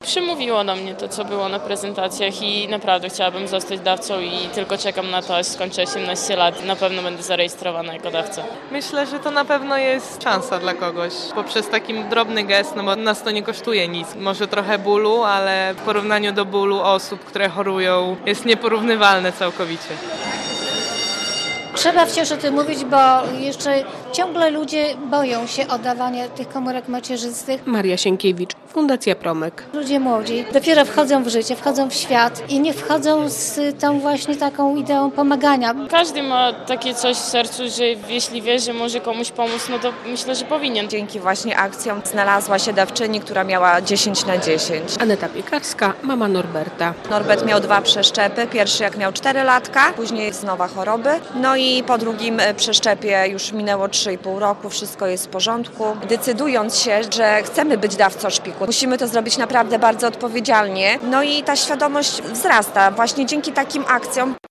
Przemówiło do mnie to, co było na prezentacjach i naprawdę chciałabym zostać dawcą i tylko czekam na to, aż skończę 18 lat. Na pewno będę zarejestrowana jako dawca. Myślę, że to na pewno jest szansa dla kogoś. Poprzez taki drobny gest, no bo nas to nie kosztuje nic. Może trochę bólu, ale w porównaniu do bólu osób, które chorują, jest nieporównywalne całkowicie. Trzeba wciąż o tym mówić, bo jeszcze ciągle ludzie boją się oddawania tych komórek macierzystych. Maria Sienkiewicz, Fundacja Promek. Ludzie młodzi dopiero wchodzą w życie, wchodzą w świat i nie wchodzą z tą właśnie taką ideą pomagania. Każdy ma takie coś w sercu, że jeśli wie, że może komuś pomóc, no to myślę, że powinien. Dzięki właśnie akcjom znalazła się dawczyni, która miała 10 na 10. Aneta Piekarska, mama Norberta. Norbert miał 2 przeszczepy. Pierwszy jak miał 4 latka, później znowa choroby. No i po drugim przeszczepie już minęło 3,5 roku, wszystko jest w porządku. Decydując się, że chcemy być dawcą szpiku, musimy to zrobić naprawdę bardzo odpowiedzialnie. No i ta świadomość wzrasta właśnie dzięki takim akcjom.